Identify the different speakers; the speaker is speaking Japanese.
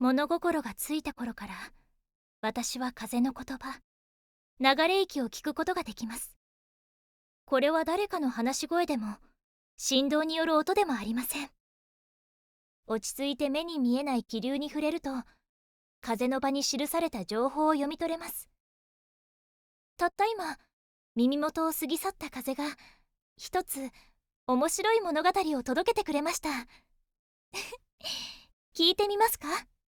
Speaker 1: 物心がついた頃から、私は風の言葉、流れ息を聞くことができます。これは誰かの話し声でも、振動による音でもありません。落ち着いて目に見えない気流に触れると、風の場に記された情報を読み取れます。たった今、耳元を過ぎ去った風が、一つ面白い物語を届けてくれました。聞いてみますか？